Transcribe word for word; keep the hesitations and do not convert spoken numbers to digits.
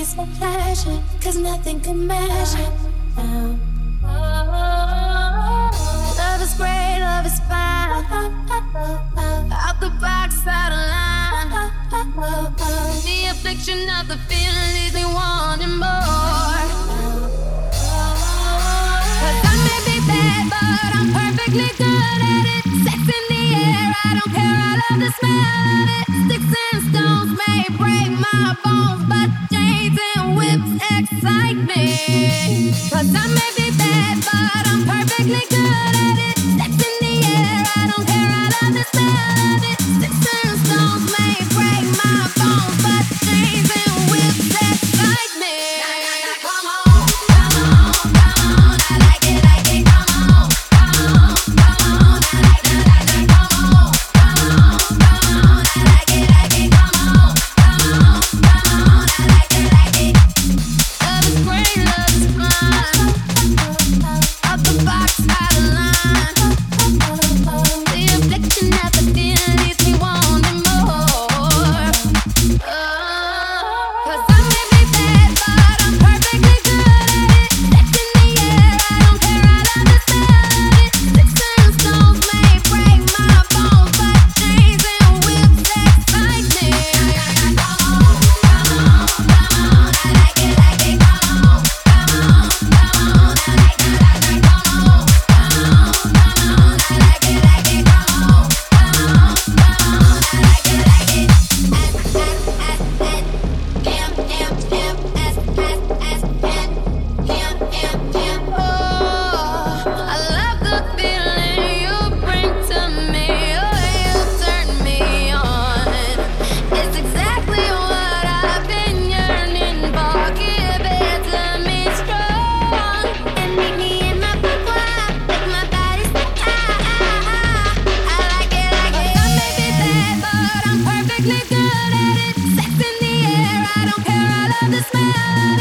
for pleasure, cause nothing can measure now. Love is great, love is fine. Out the box, out of line. The affliction of the feeling leaves me wanting more. Cause I may be bad, but I'm perfectly good at it. Sex in the air, I don't care, I love the smell of it. Sticks and stones may break my bones, but chains and whips excite me. Cause I may be bad, but I'm perfectly good at it. Sex in the air, I don't care, I love the smell of it. Sticks and stones may break my bones, but chains and whips excite me. Come on, come on, come on, I like it, like it, come on, come on, come on, I like it, like it, come on, come on, come on, I like it, like it, come on, come on, come on, I like it, like it. Love is great, love is fine. Out the box, out of line. The affliction of the feeling leaves me wanting more. Cause I may be bad, but I'm perfectly good at it. Sex in the air, I don't care, I love the smell of it. Sticks and stones may break my bones, but chains and whips excite me. Come on, come on, come on, I like it, like it, come on, come on, come on, I like it, like it, come on, come on, come on, I like it, like it, come on, come on, come on, I like it, like it. Pimp, pimp, pimp, S, S, S, pimp, pimp, pimp, pimp. Oh, I love the feeling you bring to me. Oh, you turn me on. It's exactly what I've been yearning for. Give it to me strong and meet me in my boudoir. Make my body say ah ah ah. I like it, like it. I may be bad, but I'm perfectly good at it. Sex in the air, I don't care, I love the smell of